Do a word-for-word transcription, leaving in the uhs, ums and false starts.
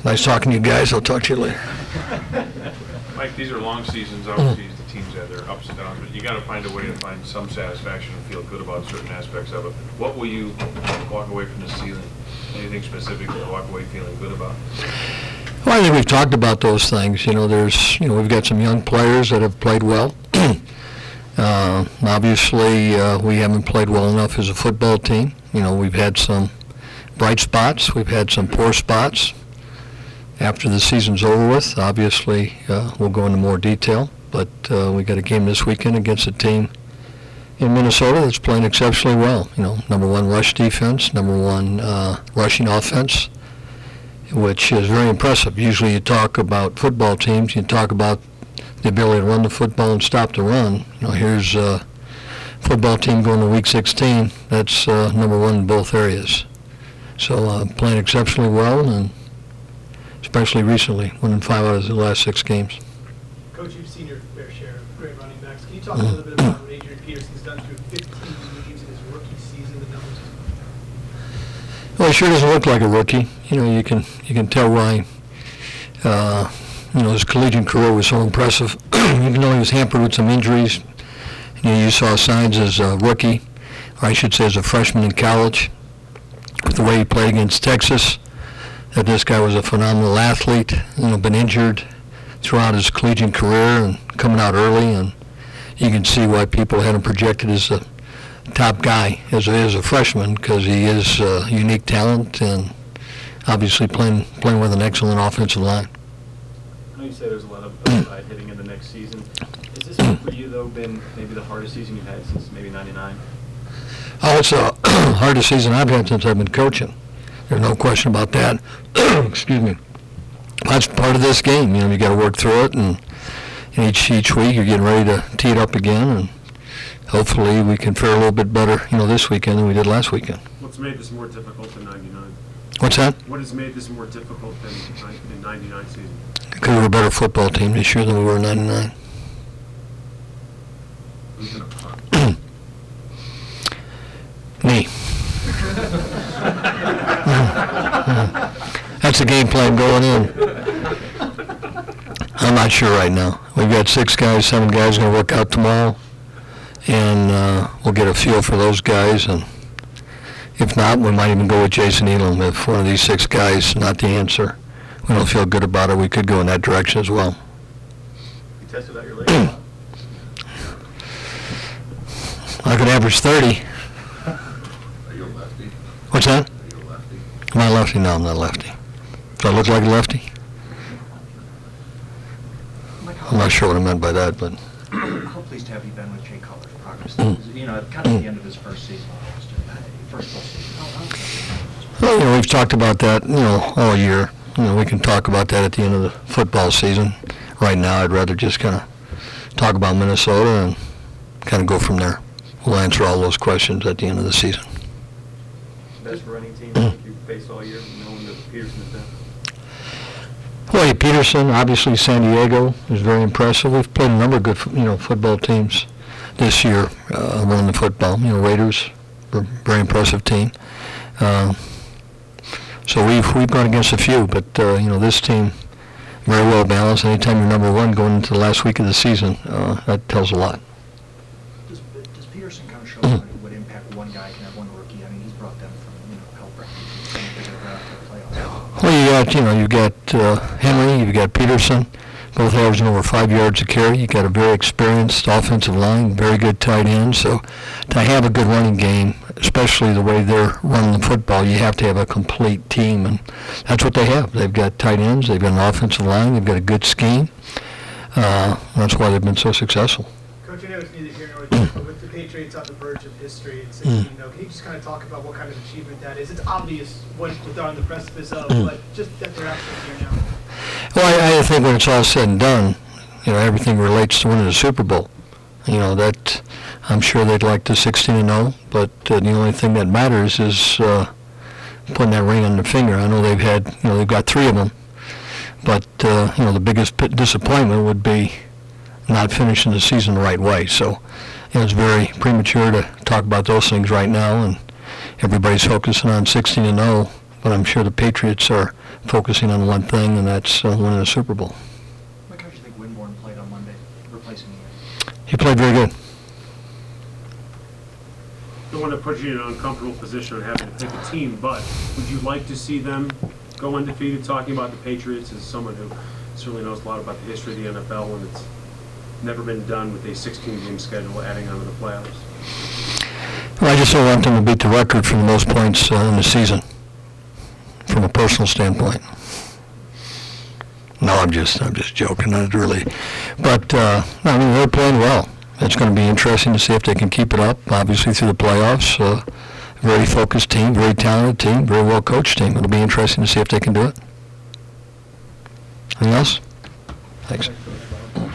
Nice talking to you guys. I'll talk to you later. Mike, these are long seasons. Obviously, the teams have their ups and downs, but you got to find a way to find some satisfaction and feel good about certain aspects of it. What will you walk away from this season? Anything specific to walk away feeling good about? Well, I think we've talked about those things. You know, there's, you know, we've got some young players that have played well. uh, obviously, uh, we haven't played well enough as a football team. You know, we've had some bright spots. We've had some poor spots. After the season's over with, obviously, uh, we'll go into more detail. But uh, we got a game this weekend against a team in Minnesota that's playing exceptionally well. You know, number one rush defense, number one uh, rushing offense, which is very impressive. Usually you talk about football teams, you talk about the ability to run the football and stop the run. You know, here's a football team going to week sixteen. That's uh, number one in both areas. So uh, playing exceptionally well, and especially recently, winning five out of the last six games. Coach, you've seen your fair share of great running backs. Can you talk mm-hmm. a little bit about what Adrian Peterson's done through fifteen games in his rookie season? The numbers. Well, he sure doesn't look like a rookie. You know, you can you can tell why. Uh, you know, his collegiate career was so impressive, even though he was hampered with some injuries. You know, you saw signs as a rookie, or I should say as a freshman in college, with the way he played against Texas, that this guy was a phenomenal athlete. You know, been injured throughout his collegiate career and coming out early, and you can see why people had him projected as a top guy as a, as a freshman, because he is a unique talent and obviously playing playing with an excellent offensive line. I know you say there's a lot of upside hitting in the next season. Has this for you, though, been maybe the hardest season you've had since maybe ninety-nine? Oh, it's the hardest season I've had since I've been coaching. There's no question about that. Excuse me. That's part of this game. You know, you got to work through it, and, and each each week you're getting ready to tee it up again, and hopefully we can fare a little bit better, you know, this weekend than we did last weekend. What's made this more difficult than ninety-nine? What's that? What has made this more difficult than the ninety-nine season? Because we're a better football team this year than we were in ninety-nine. Who's gonna punt? Me. That's the game plan going in. I'm not sure right now. We've got six guys, seven guys going to work out tomorrow, and uh, we'll get a feel for those guys. And if not, we might even go with Jason Elam. If one of these six guys not the answer, we don't feel good about it, we could go in that direction as well. You tested out your leg a lot? I could average thirty. Are you a lefty? What's that? Are you a lefty? Am I a lefty? No, I'm not a lefty. Do I look like a lefty? I'm not sure what I meant by that, but... How pleased have you been with Jay Cutler's progress? You know, kind of at the end of his first season, almost, first full season. How, how Well, you know, we've talked about that, you know, all year. You know, we can talk about that at the end of the football season. Right now, I'd rather just kind of talk about Minnesota and kind of go from there. We'll answer all those questions at the end of the season. Best running team I think you've faced all year, knowing that Peterson is down? Well, yeah, Peterson, obviously San Diego is very impressive. We've played a number of good, you know, football teams this year uh, running the football. You know, Raiders, very impressive team. Uh, so we've we've gone against a few, but uh, you know, this team very well balanced. Anytime you're number one going into the last week of the season, uh, that tells a lot. Does, does Peterson kind of show what, what impact one guy can have, one rookie? I mean, he's brought them from, you know, help playoffs. Well, you got, you know, you've got uh, Henry, you've got Peterson, both averaging over five yards a carry. You've got a very experienced offensive line, very good tight end. So to have a good running game, especially the way they're running the football, you have to have a complete team, and that's what they have. They've got tight ends, they've got an offensive line, they've got a good scheme. Uh, that's why they've been so successful. Coach, I know it's neither here nor there, but with the Patriots on the verge of history at sixteen, mm. though, can you just kind of talk about what kind of achievement that is? It's obvious what they're on the precipice of, mm. but just that they're actually here now. Well, I, I think when it's all said and done, you know, everything relates to winning the Super Bowl. You know, that I'm sure they'd like the sixteen and oh, but uh, the only thing that matters is uh, putting that ring on their finger. I know they've had, you know, they've got three of them, but uh, you know, the biggest disappointment would be not finishing the season the right way. So, you know, it's very premature to talk about those things right now, and everybody's focusing on sixteen and oh. But I'm sure the Patriots are focusing on one thing, and that's uh, winning the Super Bowl. Mike, how do you think Winborn played on Monday, replacing you? He played very good. Don't want to put you in an uncomfortable position of having to pick a team, but would you like to see them go undefeated? Talking about the Patriots as someone who certainly knows a lot about the history of the N F L, and it's never been done with a sixteen-game schedule adding on to the playoffs. Well, I just don't want them to beat the record for the most points uh, in the season, from a personal standpoint. No, I'm just, I'm just joking, not really. But, uh, I mean, they're playing well. It's going to be interesting to see if they can keep it up, obviously, through the playoffs. Uh, very focused team, very talented team, very well-coached team. It'll be interesting to see if they can do it. Anything else? Thanks.